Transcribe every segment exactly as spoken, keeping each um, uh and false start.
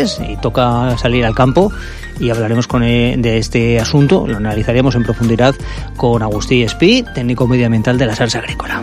lunes y toca salir al campo y hablaremos con él de este asunto, lo analizaremos en profundidad con Agustí Espí, técnico medioambiental de la Sarsa Agrícola.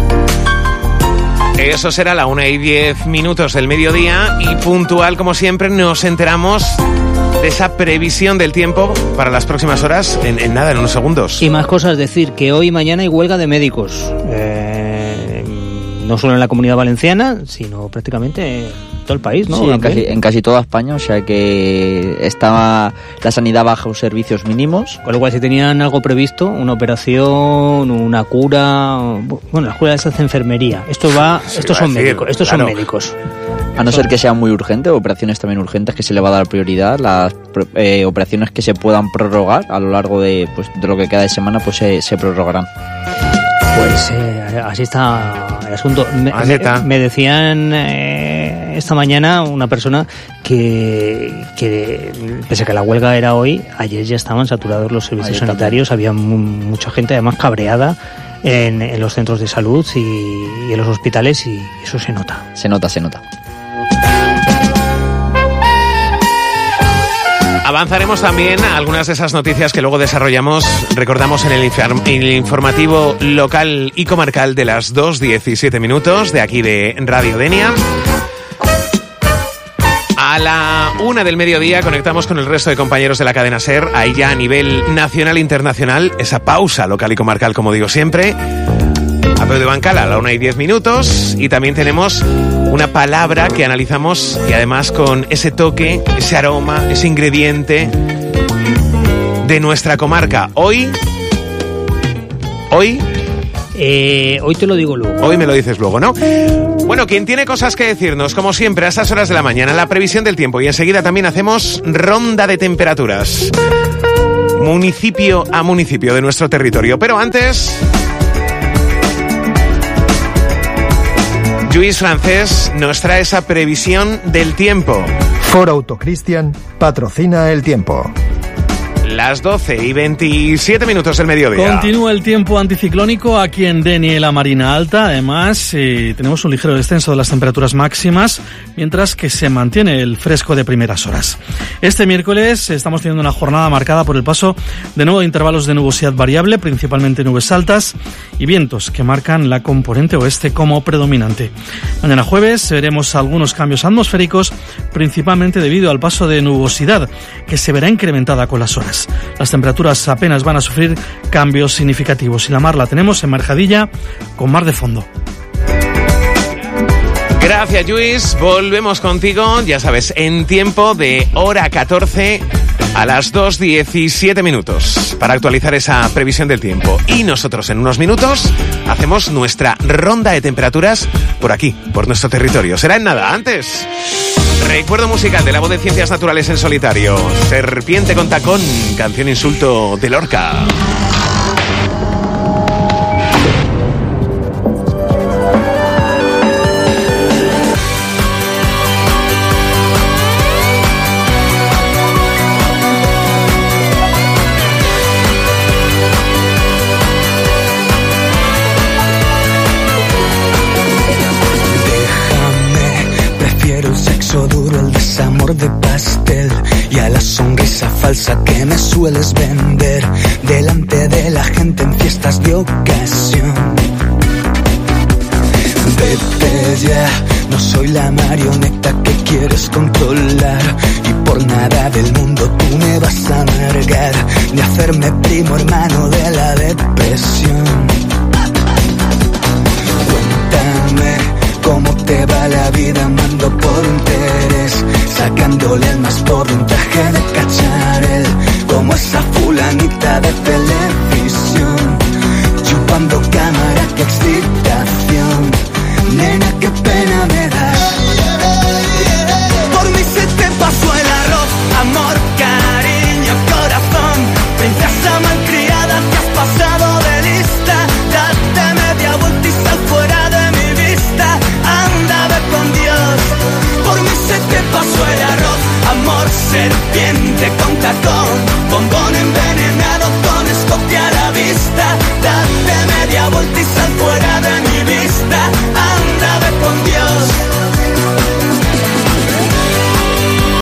Eso será a la una y diez minutos del mediodía y puntual, como siempre, nos enteramos de esa previsión del tiempo para las próximas horas en, en nada, en unos segundos. Y más cosas, decir que hoy y mañana hay huelga de médicos, eh, no solo en la Comunidad Valenciana, sino prácticamente en todo el país, ¿no? Sí, en casi, en casi toda España, o sea que está la sanidad bajo servicios mínimos. Con lo cual, si tenían algo previsto, una operación, una cura, bueno, las curas se hace enfermería. Esto va, sí, estos va son decir, médicos, estos claro. son médicos. A no ser que sea muy urgente, operaciones también urgentes que se le va a dar prioridad, las eh, operaciones que se puedan prorrogar a lo largo de, pues, de lo que queda de semana, pues se, se prorrogarán. Pues eh, así está el asunto. Me, así está. me, me decían eh, esta mañana una persona que, que, pese a que la huelga era hoy, ayer ya estaban saturados los servicios Ayer sanitarios, también. había m- mucha gente además cabreada en, en los centros de salud y, y en los hospitales, y eso se nota. Se nota, se nota. Avanzaremos también a algunas de esas noticias que luego desarrollamos, recordamos, en el, infer- en el informativo local y comarcal de las dos diecisiete minutos de aquí de Radio Denia. A la una del mediodía conectamos con el resto de compañeros de la cadena SER, ahí ya a nivel nacional e internacional, esa pausa local y comarcal, como digo siempre. A Peu de Bancal a la una y diez minutos, y también tenemos una palabra que analizamos y además con ese toque, ese aroma, ese ingrediente de nuestra comarca. Hoy, hoy, Eh, hoy te lo digo luego. hoy me lo dices luego, ¿no? Bueno, quien tiene cosas que decirnos, como siempre, a estas horas de la mañana, la previsión del tiempo, y enseguida también hacemos ronda de temperaturas, municipio a municipio de nuestro territorio. Pero antes, Lluís Francés nos trae esa previsión del tiempo. Ford Autocristian patrocina el tiempo. Las doce y veintisiete minutos del mediodía. Continúa el tiempo anticiclónico aquí en Denia y la Marina Alta. Además, eh, tenemos un ligero descenso de las temperaturas máximas, mientras que se mantiene el fresco de primeras horas. Este miércoles estamos teniendo una jornada marcada por el paso de nuevo de intervalos de nubosidad variable, principalmente nubes altas, y vientos que marcan la componente oeste como predominante. Mañana jueves veremos algunos cambios atmosféricos, principalmente debido al paso de nubosidad, que se verá incrementada con las horas. Las temperaturas apenas van a sufrir cambios significativos y la mar la tenemos en marjadilla con mar de fondo. Gracias, Lluís. Volvemos contigo, ya sabes, en tiempo de hora catorce a las dos diecisiete minutos para actualizar esa previsión del tiempo. Y nosotros en unos minutos hacemos nuestra ronda de temperaturas por aquí, por nuestro territorio. Será en nada. Antes, recuerdo musical de la voz de Ciencias Naturales en solitario. Serpiente con tacón, canción insulto de Lorca. Duro, el desamor de pastel y a la sonrisa falsa que me sueles vender delante de la gente en fiestas de ocasión. Vete ya, no soy la marioneta que quieres controlar y por nada del mundo tú me vas a amargar ni hacerme primo hermano de la depresión. Cuéntame cómo te va la vida amando por interés, sacándole el más pobre un traje de cacharel, como esa fulanita de televisión, chupando cámara, qué excitación, nena, qué pena me das. Por mí se te pasó el arroz, amor, cariño, corazón, princesa malcriada, te has pasado de lista, date media vuelta y sal fuera de mi vista. Anda, ve con Dios, por mí se te pasó el arroz, amor, serpiente con tacón, bombón envenenado con escopia.